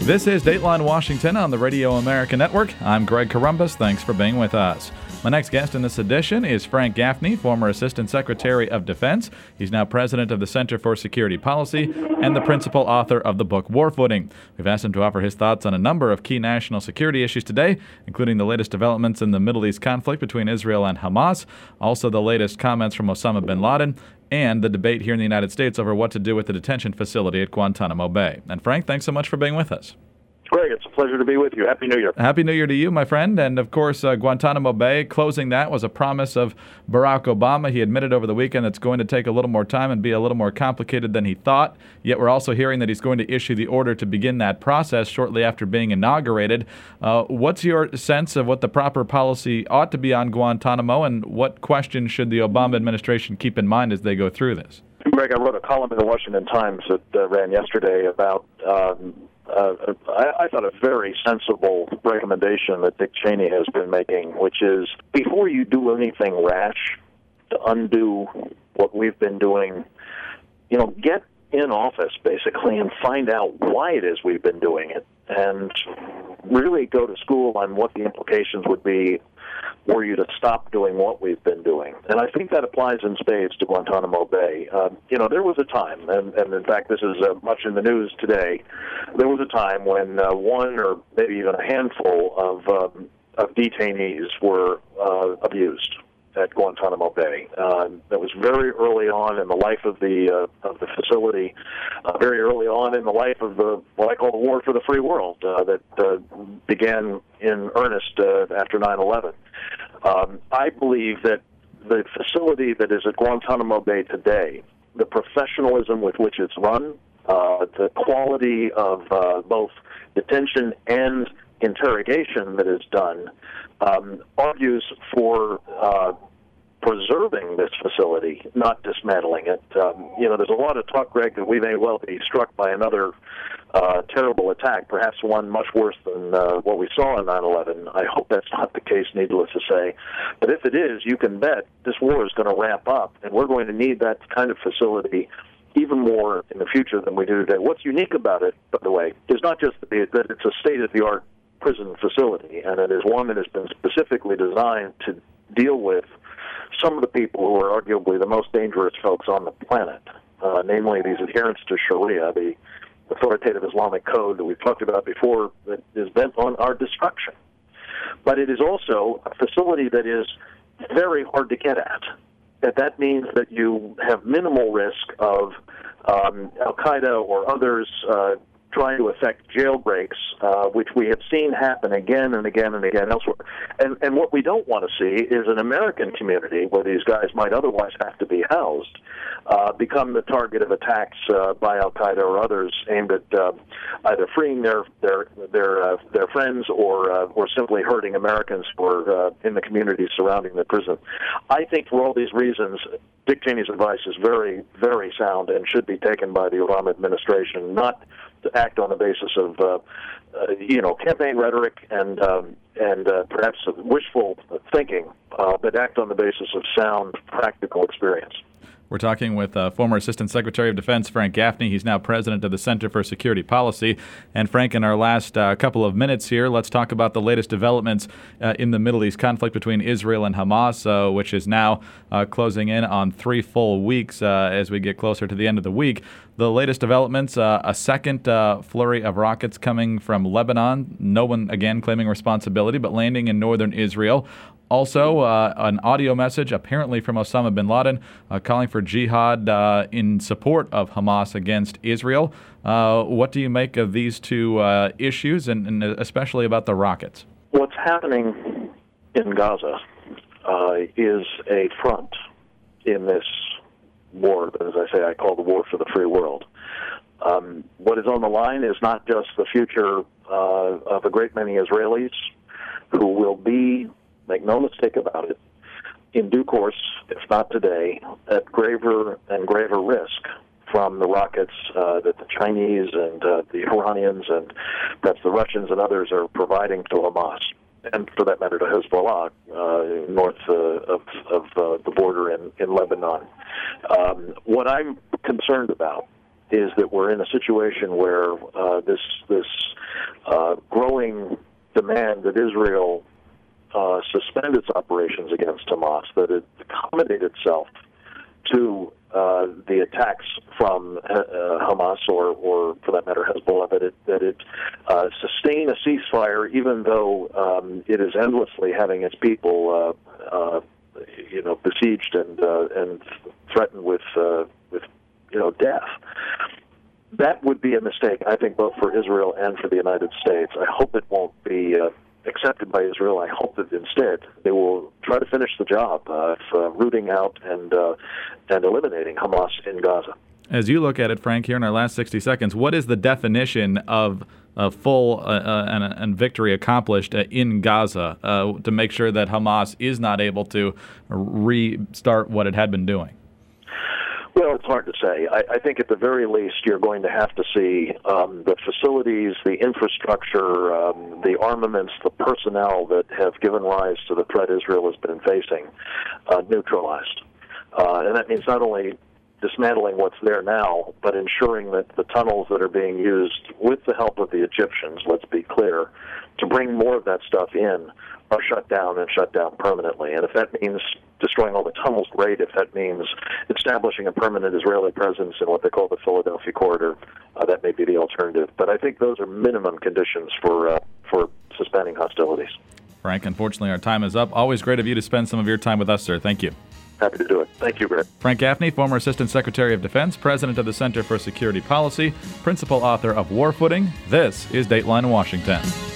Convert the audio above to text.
This is Dateline Washington on the Radio America Network. I'm Greg Corombos. Thanks for being with us. My next guest in this edition is Frank Gaffney, former Assistant Secretary of Defense. He's now president of the Center for Security Policy and the principal author of the book War Footing. We've asked him to offer his thoughts on a number of key national security issues today, including the latest developments in the Middle East conflict between Israel and Hamas, also the latest comments from Osama bin Laden, and the debate here in the United States over what to do with the detention facility at Guantanamo Bay. And Frank, thanks so much for being with us. Greg, it's a pleasure to be with you. Happy New Year. Happy New Year to you, my friend. And, of course, Guantanamo Bay, closing that was a promise of Barack Obama. He admitted over the weekend it's going to take a little more time and be a little more complicated than he thought. Yet we're also hearing that he's going to issue the order to begin that process shortly after being inaugurated. What's your sense of what the proper policy ought to be on Guantanamo, and what questions should the Obama administration keep in mind as they go through this? Greg, I wrote a column in the Washington Times that ran yesterday about I thought a very sensible recommendation that Dick Cheney has been making, which is before you do anything rash to undo what we've been doing, get in office basically and find out why it is we've been doing it, and really go to school on what the implications would be were you to stop doing what we've been doing. And I think that applies in spades to Guantanamo Bay. There was a time, and in fact this is much in the news today, there was a time when one or maybe even a handful of detainees were abused at Guantanamo Bay. That was very early on in the life of the facility, very early on in the life of what I call the War for the Free World that began in earnest after 9/11. I believe that the facility that is at Guantanamo Bay today, the professionalism with which it's run, the quality of both detention and interrogation that is done, argues for preserving this facility, not dismantling it. There's a lot of talk, Greg, that we may well be struck by another terrible attack, perhaps one much worse than what we saw in 9/11. I hope that's not the case, needless to say. But if it is, you can bet this war is going to ramp up, and we're going to need that kind of facility even more in the future than we do today. What's unique about it, by the way, is not just that it's a state-of-the-art prison facility, and it is one that has been specifically designed to deal with some of the people who are arguably the most dangerous folks on the planet, namely these adherents to Sharia, the authoritative Islamic code that we've talked about before that is bent on our destruction. But it is also a facility that is very hard to get at. And that means that you have minimal risk of Al-Qaeda or others trying to effect jailbreaks, which we have seen happen again and again and again elsewhere. And what we don't want to see is an American community where these guys might otherwise have to be housed become the target of attacks by Al-Qaeda or others aimed at either freeing their friends or simply hurting Americans who are in the communities surrounding the prison. I think for all these reasons, Dick Cheney's advice is very, very sound and should be taken by the Obama administration, not to act on the basis of campaign rhetoric and perhaps wishful thinking, but act on the basis of sound, practical experience. We're talking with former Assistant Secretary of Defense Frank Gaffney. He's now president of the Center for Security Policy. And Frank, in our last couple of minutes here, let's talk about the latest developments in the Middle East conflict between Israel and Hamas, which is now closing in on 3 full weeks as we get closer to the end of the week. The latest developments, a second flurry of rockets coming from Lebanon, no one, again, claiming responsibility, but landing in northern Israel. Also, an audio message apparently from Osama bin Laden calling for jihad in support of Hamas against Israel. What do you make of these two issues, and especially about the rockets? What's happening in Gaza is a front in this war, as I say, I call the war for the free world. What is on the line is not just the future of a great many Israelis who will be, make no mistake about it, in due course, if not today, at graver and graver risk from the rockets that the Chinese and the Iranians and perhaps the Russians and others are providing to Hamas, and for that matter to Hezbollah, north of the border in Lebanon. What I'm concerned about is that we're in a situation where this growing demand that Israel suspend its operations against Hamas, that it accommodate itself to the attacks from Hamas or for that matter Hezbollah, that it sustain a ceasefire even though it is endlessly having its people besieged and threatened with death. That would be a mistake, I think, both for Israel and for the United States. I hope it won't be accepted by Israel. I hope that instead they will try to finish the job of rooting out and eliminating Hamas in Gaza. As you look at it, Frank, here in our last 60 seconds, what is the definition of a full and victory accomplished in Gaza to make sure that Hamas is not able to restart what it had been doing? Well, it's hard to say. I think at the very least you're going to have to see the facilities, the infrastructure, the armaments, the personnel that have given rise to the threat Israel has been facing neutralized. And that means not only dismantling what's there now, but ensuring that the tunnels that are being used with the help of the Egyptians, let's be clear, to bring more of that stuff in are shut down and shut down permanently. And if that means destroying all the tunnels, great. If that means establishing a permanent Israeli presence in what they call the Philadelphia Corridor, that may be the alternative. But I think those are minimum conditions for suspending hostilities. Frank, unfortunately our time is up. Always great of you to spend some of your time with us, sir. Thank you. Happy to do it. Thank you, Greg. Frank Gaffney, former Assistant Secretary of Defense, President of the Center for Security Policy, principal author of War Footing. This is Dateline Washington.